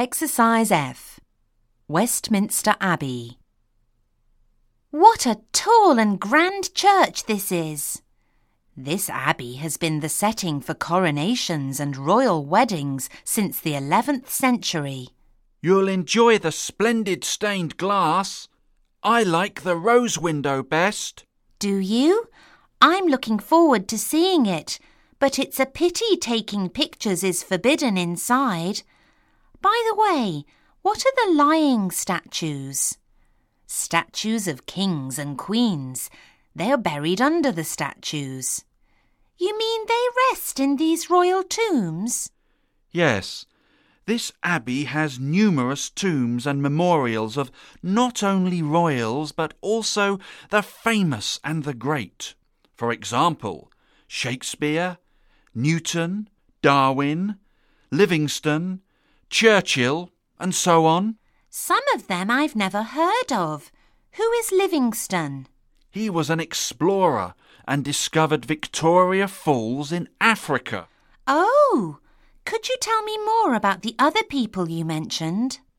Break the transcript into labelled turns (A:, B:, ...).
A: Exercise F. Westminster Abbey. What a tall and grand church this is! This abbey has been the setting for coronations and royal weddings since the 11th century.
B: You'll enjoy the splendid stained glass. I like the rose window best.
A: Do you? I'm looking forward to seeing it, but it's a pity taking pictures is forbidden inside. By the way, what are the lying statues? Statues of kings and queens. They're buried under the statues. You mean they rest in these royal tombs?
B: Yes. This abbey has numerous tombs and memorials of not only royals but also the famous and the great. For example, Shakespeare, Newton, Darwin, Livingstone, Churchill, and so on.
A: Some of them I've never heard of. Who is Livingstone?
B: He was an explorer and discovered Victoria Falls in Africa.
A: Oh, could you tell me more about the other people you mentioned?